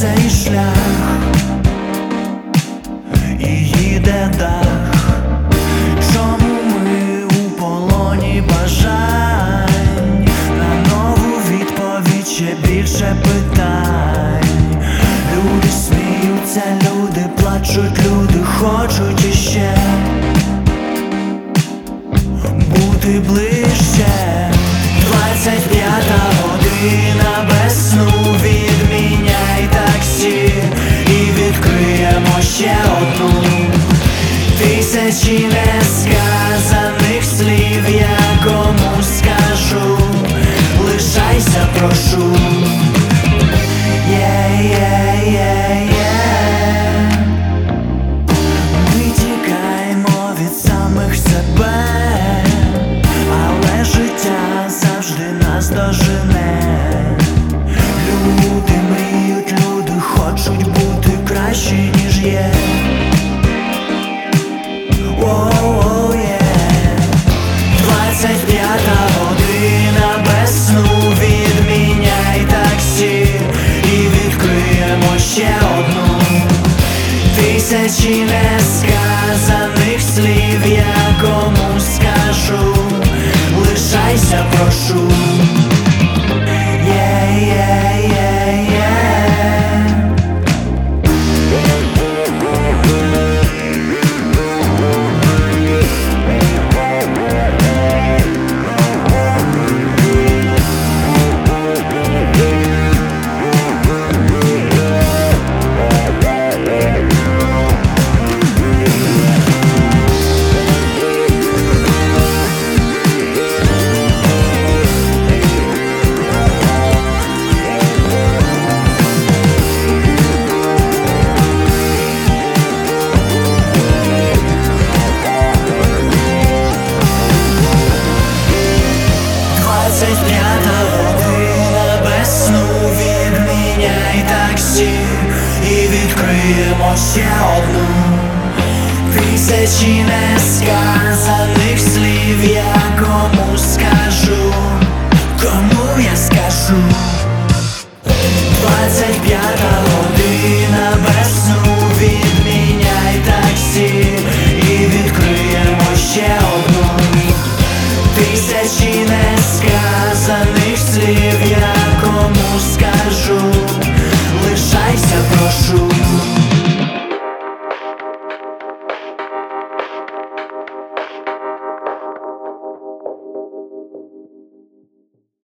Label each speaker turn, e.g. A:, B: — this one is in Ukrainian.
A: цей шлях і їде дах. Чому ми у полоні бажань? На нову відповідь ще більше питань. Люди сміються, люди плачуть, люди хочуть іще бути ближче. 25-та година без сну, відміняй таксі і відкриємо ще одну. Тисячі несказаних слів я комусь скажу. Лишайся, прошу. Ми тікаємо від самих себе, але життя завжди нас дожене. Люди мріють, люди хочуть бути кращі, ніж є. Оу, є. 25-та година без сну, відміняй таксі і відкриємо ще одну. Тисячі несказаних слів я комусь скажу. Лишайся, прошу. І відкриємо ще одну. Тисячі несказаних слів я комусь